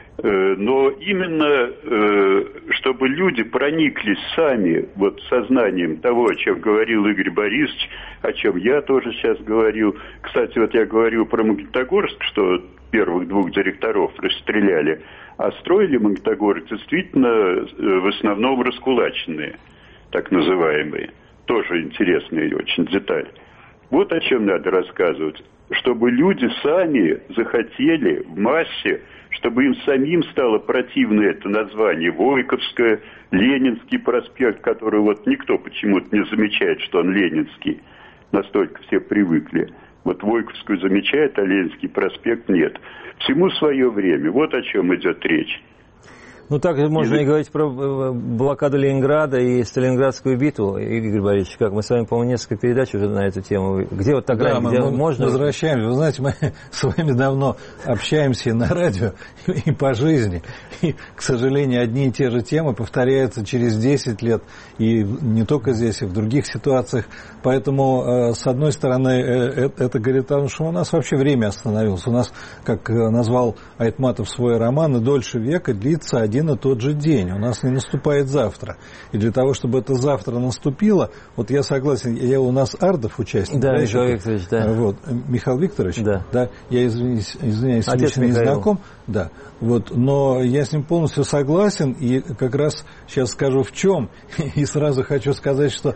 Speaker 6: Э, но именно, э, чтобы люди прониклись сами вот сознанием того, о чем говорил Игорь Борисович, о чем я тоже сейчас говорил. Кстати, вот я говорю про Магнитогорск, что первых двух директоров расстреляли, а строили Магнитогорск действительно в основном раскулаченные, так называемые. Тоже интересная очень деталь. Вот о чем надо рассказывать. Чтобы люди сами захотели в массе, чтобы им самим стало противно это название Войковское, Ленинский проспект, который вот никто почему-то не замечает, что он ленинский. Настолько все привыкли. Вот Войковскую замечает, а Ленинский проспект нет. Всему свое время. Вот о чем идет речь.
Speaker 2: Ну, так можно и, и говорить про блокаду Ленинграда и Сталинградскую битву, Игорь Борисович, как мы с вами, по-моему, несколько передач уже на эту тему. Где вот так, да, где мы можно...
Speaker 3: возвращаемся. Вы знаете, мы с вами давно общаемся и на радио, и по жизни. И, к сожалению, одни и те же темы повторяются через десять лет, и не только здесь, и в других ситуациях. Поэтому, с одной стороны, это говорит о том, что у нас вообще время остановилось. У нас, как назвал Айтматов свой роман, и дольше века длится один и тот же день. У нас не наступает завтра. И для того, чтобы это завтра наступило, вот я согласен, я у нас Ардов участник.
Speaker 2: Да, Михаил Викторович, да.
Speaker 3: Вот, Михаил Викторович,
Speaker 2: да.
Speaker 3: да, я извиняюсь, извиняюсь
Speaker 2: Отец
Speaker 3: лично не
Speaker 2: Михаил.
Speaker 3: знаком, да, вот, но я с ним полностью согласен, и как раз сейчас скажу в чем, и сразу хочу сказать, что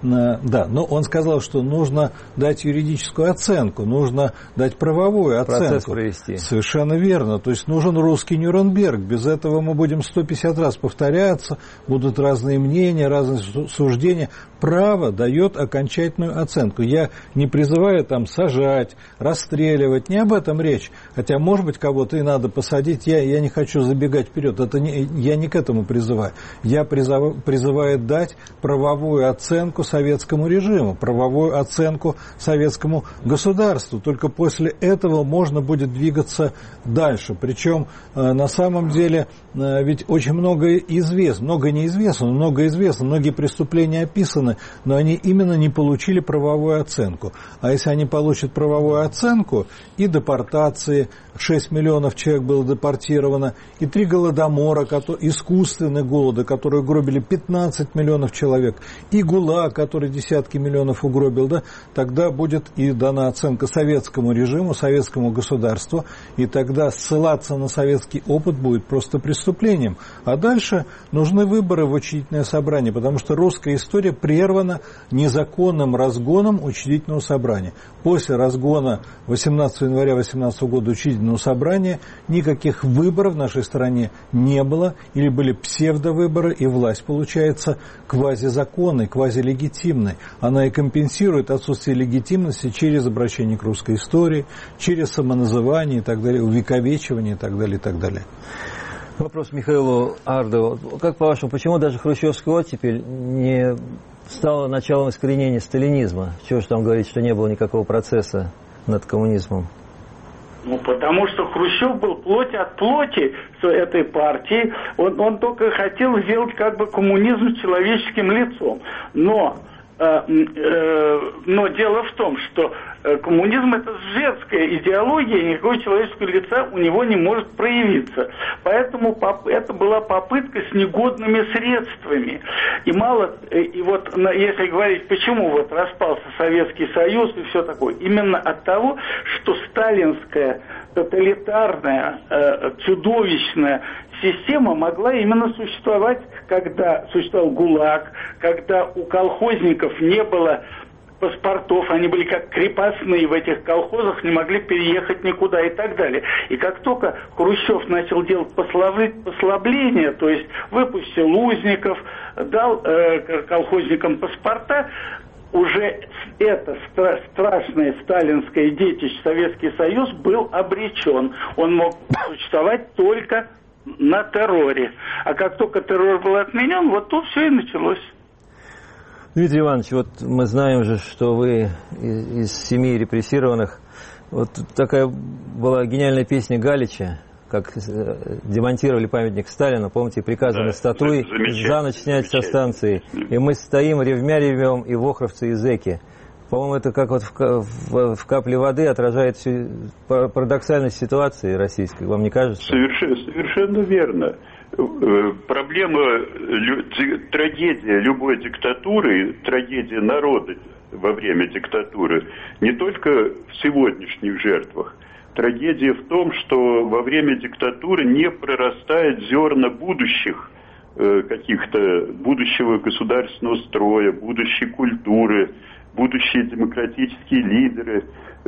Speaker 3: да, но он сказал, что нужно дать юридическую оценку, нужно дать правовую оценку.
Speaker 2: Процесс провести.
Speaker 3: Совершенно верно. То есть нужен русский Нюрнберг. Без этого мы будем сто пятьдесят раз повторяться, будут разные мнения, разные суждения. Право дает окончательную оценку. Я не призываю там сажать, расстреливать, не об этом речь. Хотя, может быть, кого-то и надо посадить. посадить, я, я не хочу забегать вперед, это не, я не к этому призываю. Я призываю, призываю дать правовую оценку советскому режиму, правовую оценку советскому государству. Только после этого можно будет двигаться дальше. Причем на самом деле ведь очень многое известно, многое неизвестно, многое известно, многие преступления описаны, но они именно не получили правовую оценку. А если они получат правовую оценку, и депортации, шесть миллионов человек было депортировано, и три голодомора, искусственные голода, которые угробили пятнадцать миллионов человек, и ГУЛАГ, который десятки миллионов угробил, да, тогда будет и дана оценка советскому режиму, советскому государству, и тогда ссылаться на советский опыт будет просто преступлением. А дальше нужны выборы в учредительное собрание, потому что русская история прервана незаконным разгоном учредительного собрания. После разгона восемнадцатого января две тысячи восемнадцатого года учредительного собрания никаких выборов в нашей стране не было, или были псевдовыборы, и власть получается квазизаконной, квазилегитимной. Она и компенсирует отсутствие легитимности через обращение к русской истории, через самоназывание и так далее, увековечивание и так далее, и так далее.
Speaker 2: Вопрос Михаилу Ардову. Как по-вашему, почему даже хрущевская оттепель не стала началом искоренения сталинизма? Чего же там говорить, что не было никакого процесса над коммунизмом?
Speaker 4: Ну, потому что Хрущев был плоть от плоти этой партии. Он, он только хотел сделать как бы коммунизм человеческим лицом. Но, э, э, но дело в том, что коммунизм — это женская идеология, и никакого человеческого лица у него не может проявиться. Поэтому это была попытка с негодными средствами. И мало, и вот если говорить, почему вот распался Советский Союз и все такое, именно от того, что сталинская тоталитарная, чудовищная система могла именно существовать, когда существовал ГУЛАГ, когда у колхозников не было паспортов, они были как крепостные в этих колхозах, не могли переехать никуда и так далее. И как только Хрущев начал делать послабления, то есть выпустил узников, дал э, колхозникам паспорта, уже это стра- страшное сталинское детище, Советский Союз, был обречен. Он мог существовать только на терроре. А как только террор был отменен, вот тут все и началось.
Speaker 2: Дмитрий Иванович, вот мы знаем же, что вы из, из семьи репрессированных. Вот такая была гениальная песня Галича, как демонтировали памятник Сталину, помните, приказано да, статуи за ночь снять со станции. И мы стоим, ревмя ревем, и вохровцы, и зэки. По-моему, это как вот в, в, в капле воды отражает всю парадоксальность ситуации российской, вам не кажется?
Speaker 6: Совершенно, совершенно верно. Проблема, трагедия любой диктатуры, трагедия народа во время диктатуры не только в сегодняшних жертвах. Трагедия в том, что во время диктатуры не прорастает зерна будущих каких-то, будущего государственного строя, будущей культуры, будущие демократические лидеры,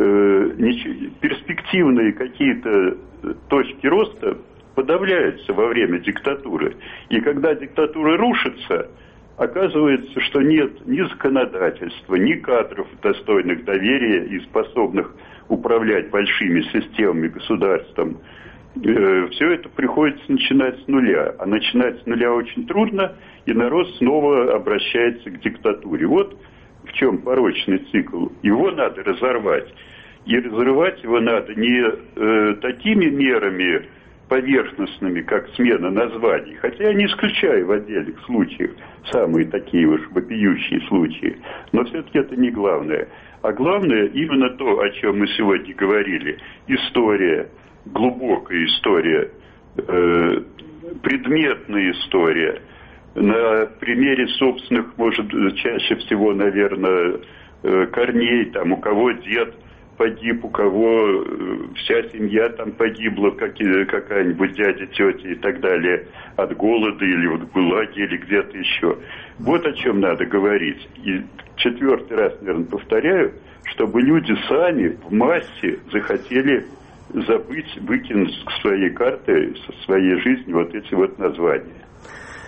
Speaker 6: перспективные какие-то точки роста подавляются во время диктатуры. И когда диктатура рушится, оказывается, что нет ни законодательства, ни кадров, достойных доверия и способных управлять большими системами государством. Все это приходится начинать с нуля. А начинать с нуля очень трудно, и народ снова обращается к диктатуре. Вот в чем порочный цикл. Его надо разорвать. И разрывать его надо не э, такими мерами поверхностными, как смена названий, хотя я не исключаю в отдельных случаях самые такие уж вопиющие случаи, но все-таки это не главное. А главное именно то, о чем мы сегодня говорили. История, глубокая история, э, предметная история. На примере собственных, может, чаще всего, наверное, э, корней, там, у кого дед погиб, у кого вся семья там погибла, как, какая-нибудь дядя, тетя и так далее, от голода или в ГУЛАГе, или где-то еще. Вот о чем надо говорить. И четвертый раз, наверное, повторяю, чтобы люди сами в массе захотели забыть, выкинуть с своей карты, со своей жизни вот эти вот названия.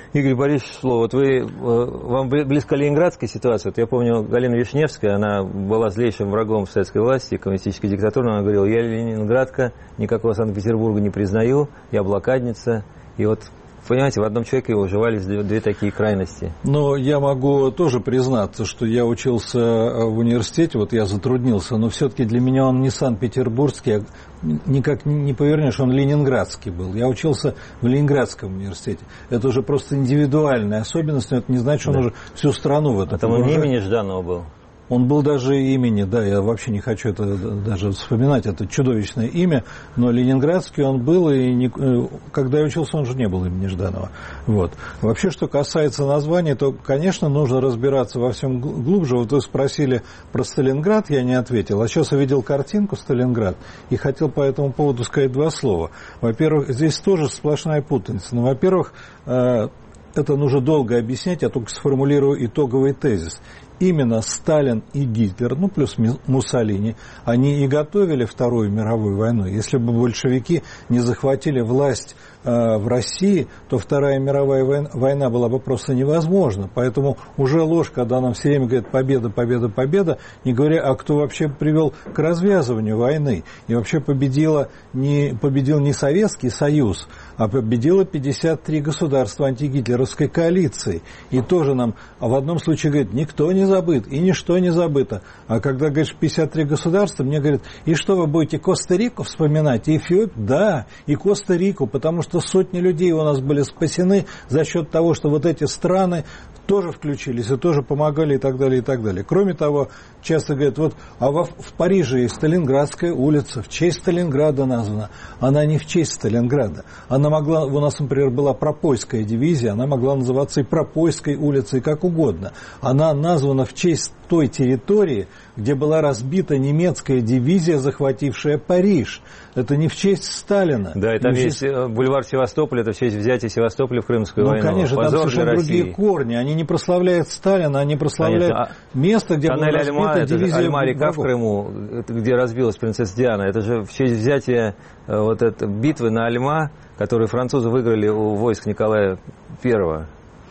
Speaker 2: Игорь Борисович, слово. Вот вы, вам близка ленинградская ситуация. Вот я помню, Галина Вишневская, она была злейшим врагом советской власти, коммунистической диктатуры. Она говорила, я ленинградка, никакого Санкт-Петербурга не признаю, я блокадница. И вот, понимаете, в одном человеке уживались две, две такие крайности.
Speaker 3: Но я могу тоже признаться, что я учился в университете, вот я затруднился, но все-таки для меня он не Санкт-Петербургский, а никак не повернешь, он ленинградский был. Я учился в Ленинградском университете. Это уже просто индивидуальная особенность, но это не значит, что да. он уже всю страну в этом.
Speaker 2: А там он имени Жданова был.
Speaker 3: Он был даже имени, да, я вообще не хочу это даже вспоминать, это чудовищное имя, но ленинградский он был, и не, когда я учился, он же не был имени Жданова. Вот. Вообще, что касается названия, то, конечно, нужно разбираться во всем глубже. Вот вы спросили про Сталинград, я не ответил, а сейчас я видел картинку Сталинград и хотел по этому поводу сказать два слова. Во-первых, здесь тоже сплошная путаница. Ну, во-первых, это нужно долго объяснять, я только сформулирую итоговый тезис. Именно Сталин и Гитлер, ну плюс Муссолини, они и готовили Вторую мировую войну. Если бы большевики не захватили власть э, в России, то Вторая мировая война, война была бы просто невозможна. Поэтому уже ложь, когда нам все время говорят победа, победа, победа, не говоря, а кто вообще привел к развязыванию войны. И вообще победила не, победил не Советский Союз, а победило пятьдесят три государства антигитлеровской коалиции. И тоже нам а в одном случае говорят, никто не забыт, и ничто не забыто. А когда говоришь пятьдесят три государства, мне говорят, и что вы будете Коста-Рику вспоминать? И Эфиопию? Да, и Коста-Рику, потому что сотни людей у нас были спасены за счет того, что вот эти страны тоже включились и тоже помогали и так далее, и так далее. Кроме того, часто говорят, вот, а во, в Париже есть Сталинградская улица, в честь Сталинграда названа. Она не в честь Сталинграда. Она могла, у нас, например, была Пропойская дивизия, она могла называться и Пропойской улицей, как угодно. Она названа в честь той территории, где была разбита немецкая дивизия, захватившая Париж. Это не в честь Сталина.
Speaker 2: Да, и там
Speaker 3: не
Speaker 2: есть честь... бульвар Севастополя, это в честь взятия Севастополя в Крымскую
Speaker 3: ну,
Speaker 2: войну.
Speaker 3: Ну, конечно,
Speaker 2: Позор
Speaker 3: там совершенно другие
Speaker 2: России.
Speaker 3: корни. Они не прославляют Сталина, они прославляют
Speaker 2: конечно.
Speaker 3: место, где
Speaker 2: Тоннель
Speaker 3: была разбита
Speaker 2: Альма,
Speaker 3: дивизия
Speaker 2: Альма-река в Крыму, где разбилась принцесса Диана. Это же в честь взятия вот этой битвы на Альма, которую французы выиграли у войск Николая Первого.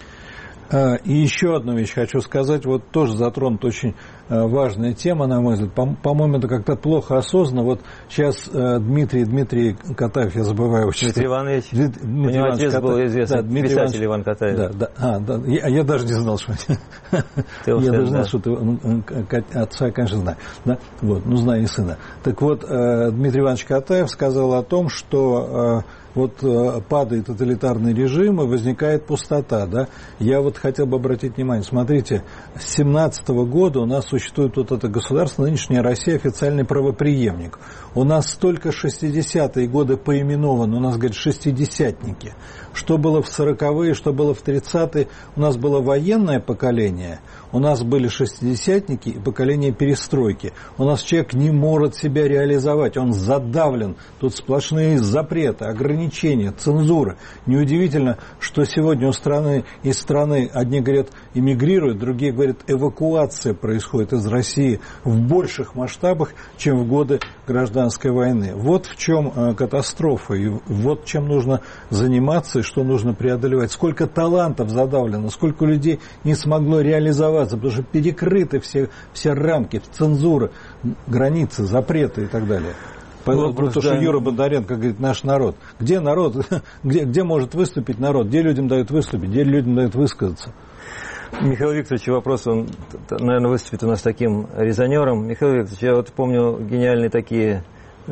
Speaker 3: И еще одну вещь хочу сказать, вот тоже затронут очень важная тема, на мой взгляд. По-моему, это как-то плохо осознанно. Вот сейчас Дмитрий, Дмитрий Катаев, я забываю очень.
Speaker 2: Дмитрий Иванович.
Speaker 3: Дмитрий
Speaker 2: У него
Speaker 3: Иванович
Speaker 2: отец
Speaker 3: Катаев.
Speaker 2: был известный
Speaker 3: да, Дмитрий
Speaker 2: писатель
Speaker 3: Иванович...
Speaker 2: Иван Катаев.
Speaker 3: Да, да. А, да. Я, я даже не знал, что... я даже знал, что ты отца, конечно, знаю. Да? Вот, ну, знаю и сына. Так вот, Дмитрий Иванович Катаев сказал о том, что... Вот э, падает тоталитарный режим, и возникает пустота. Да? Я вот хотел бы обратить внимание, смотрите, с семнадцатого года у нас существует вот это государство, нынешняя Россия, официальный правопреемник. У нас только шестидесятые годы поименованы, у нас, говорят, шестидесятники. Что было в сороковые, что было в тридцатые, у нас было военное поколение, у нас были шестидесятники и поколение перестройки. У нас человек не может себя реализовать, он задавлен, тут сплошные запреты, ограничения, цензура. Неудивительно, что сегодня у страны, из страны одни говорят эмигрируют, другие говорят эвакуация происходит из России в больших масштабах, чем в годы гражданской войны. Вот в чем катастрофа, и вот чем нужно заниматься, и что нужно преодолевать. Сколько талантов задавлено, сколько людей не смогло реализоваться, потому что перекрыты все, все рамки, цензура, границы, запреты и так далее. Потому вот, что да. Юра Бондаренко говорит, наш народ. Где народ? Где, где может выступить народ? Где людям дают выступить? Где людям дают высказаться?
Speaker 2: Михаил Викторович, вопрос, он, наверное, выступит у нас таким резонером. Михаил Викторович, я вот помню гениальные такие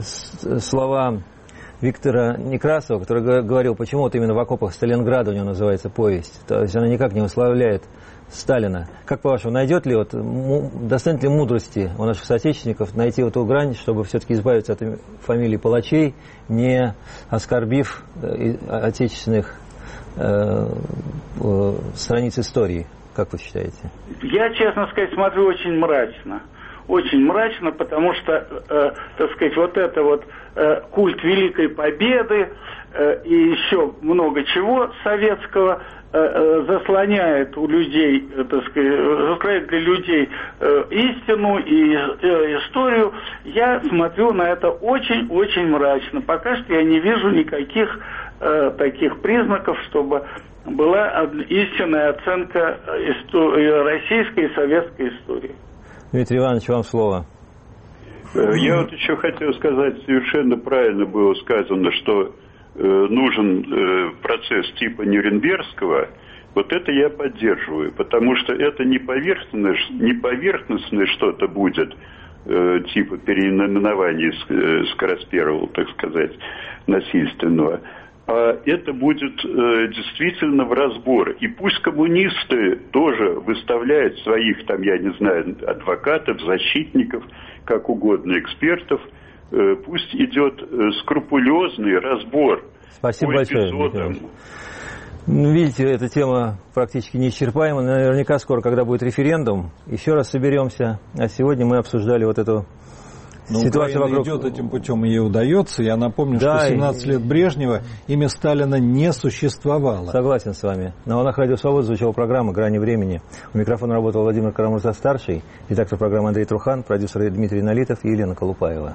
Speaker 2: слова Виктора Некрасова, который говорил, почему вот именно в окопах Сталинграда у него называется повесть. То есть она никак не уславляет Сталина. Как по-вашему, найдет ли, вот, достанет ли мудрости у наших соотечественников найти вот эту грань, чтобы все-таки избавиться от фамилии палачей, не оскорбив отечественных э, э, страниц истории? Как вы считаете? Я,
Speaker 4: честно сказать, смотрю очень мрачно. Очень мрачно, потому что, э, так сказать, вот это вот э, культ Великой Победы э, и еще много чего советского э, э, заслоняет у людей, э, так сказать, заслоняет для людей э, истину и э, историю. Я смотрю на это очень-очень мрачно. Пока что я не вижу никаких э, таких признаков, чтобы была истинная оценка истории, российской и советской истории.
Speaker 2: Дмитрий Иванович, вам слово.
Speaker 6: Я вот еще хотел сказать, совершенно правильно было сказано, что э, нужен э, процесс типа Нюрнбергского. Вот это я поддерживаю, потому что это не поверхностное, не поверхностное что-то будет, э, типа переименования э, скороспелого, так сказать, насильственного, а это будет э, действительно в разбор. И пусть коммунисты тоже выставляют своих, там, я не знаю, адвокатов, защитников, как угодно, экспертов, э, пусть идет э, скрупулезный разбор.
Speaker 2: Спасибо
Speaker 6: по
Speaker 2: большое,
Speaker 6: эпизодам.
Speaker 2: Ну, видите, эта тема практически неисчерпаема. Наверняка скоро, когда будет референдум, еще раз соберемся. А сегодня мы обсуждали вот эту
Speaker 3: Но
Speaker 2: ситуацию
Speaker 3: Украина
Speaker 2: вокруг...
Speaker 3: идет этим путем, и ей удается. Я напомню,
Speaker 2: да,
Speaker 3: что семнадцать
Speaker 2: и...
Speaker 3: лет Брежнева имя Сталина не существовало.
Speaker 2: Согласен с вами. На волнах Радио Свобода звучала программа «Грани времени». У микрофона работал Владимир Карамурза-старший, редактор программы Андрей Трухан, продюсер Дмитрий Налитов и Елена Колупаева.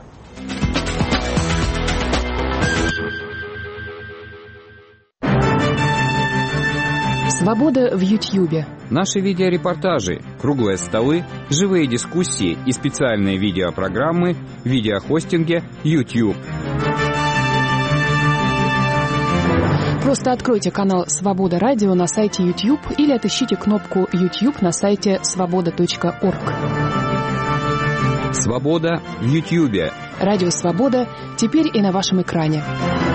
Speaker 7: Свобода в Ютьюбе.
Speaker 8: Наши видеорепортажи, круглые столы, живые дискуссии и специальные видеопрограммы в видеохостинге YouTube.
Speaker 7: Просто откройте канал «Свобода Радио» на сайте YouTube или отыщите кнопку YouTube на сайте свобода точка орг.
Speaker 8: Свобода в Ютьюбе.
Speaker 7: Радио «Свобода» теперь и на вашем экране.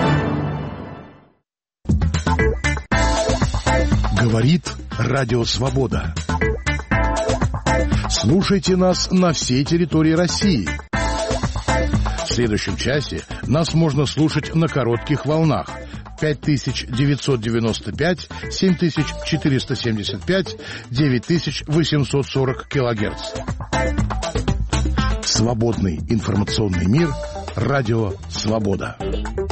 Speaker 9: Говорит Радио Свобода. Слушайте нас на всей территории России. В следующем часе нас можно слушать на коротких волнах пять тысяч девятьсот девяносто пять, семь тысяч четыреста семьдесят пять, девять тысяч восемьсот сорок килогерц. Свободный информационный мир. Радио Свобода.